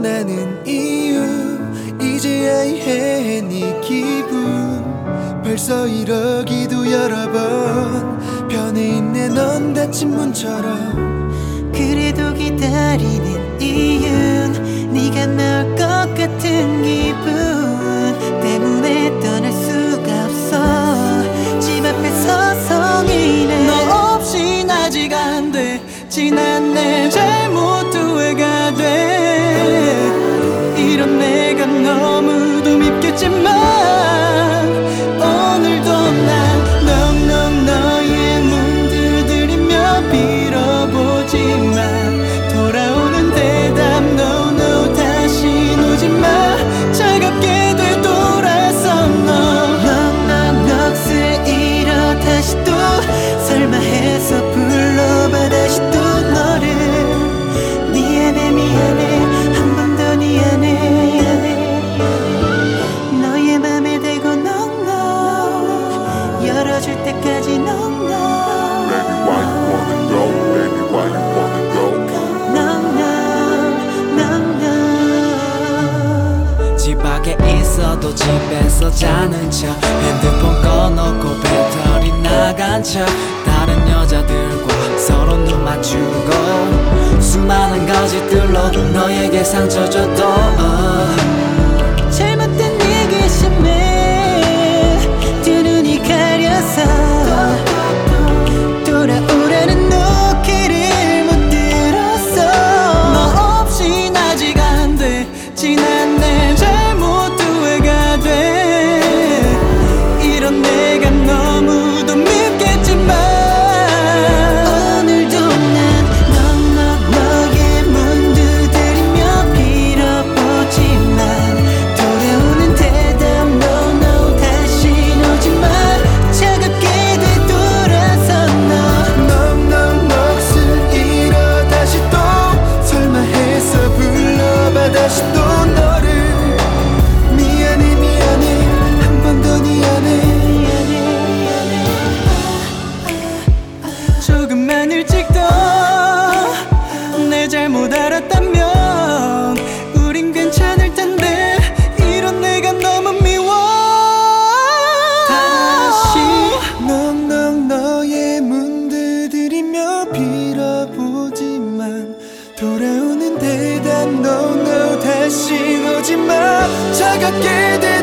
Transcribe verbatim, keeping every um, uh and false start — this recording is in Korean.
떠나는 이유 이제야 이해해 네 기분. 벌써 이러기도 여러 번 변해 있네 넌 닫힌 문처럼. 그래도 기다리는 이유는 네가 나올 것 같은 기분 때문에 떠날 수가 없어. 집 앞에 서성이네. 너 없인 아직 안 돼. 지난 내 잘못 후회가 돼. 이런 내가 너무도 밉겠지만 오늘도 난 넉넉 너의 문 두드리며 빌어보지만 돌아오는 대답 no no 다신 오지마. 차갑게 되돌아서 너 넉넉넉을 잃어 다시 또 설마 해서 불러봐 다시 또 너를. 미안해 미안해 한 번 더 미안해. 너의 맘에 대고 넉넉 열어줄 때까지 넉넉. Baby, why you wanna go? Baby, why you wanna go? 집 밖에 있어도 집에서 자는 척 핸드폰 꺼놓고 배터리 나간 척 다른 여자들과 서로 눈 맞추고 수많은 거짓들로 너에게 상처 줘도 어. 잘못된 얘기 심해 두 눈이 가려서 돌아오라는 노래를 못 들었어. 너 없인 아직 안 돼. 지난 내 잘못 후회가 돼. 이런 내가 너무도 밉겠지만 오늘도 난 넉넉 너의 문 두드리며 빌어보지만 돌아오는 대답 no no 다시 오지마. 차갑게 되돌아서 너 넉넉넉을 잃어 다시 또 설마 해서 불러봐 다시 또 너를. 미안해 미안해 한 번 더 미안해. 조금만 일찍 더 내 잘못 알았다면 우린 괜찮을 텐데 이런 내가 너무 미워. 다시 넉넉 너의 문 두드리며 빌어보지만 돌아오는 대답 no no 다시 오지마. 차갑게 돼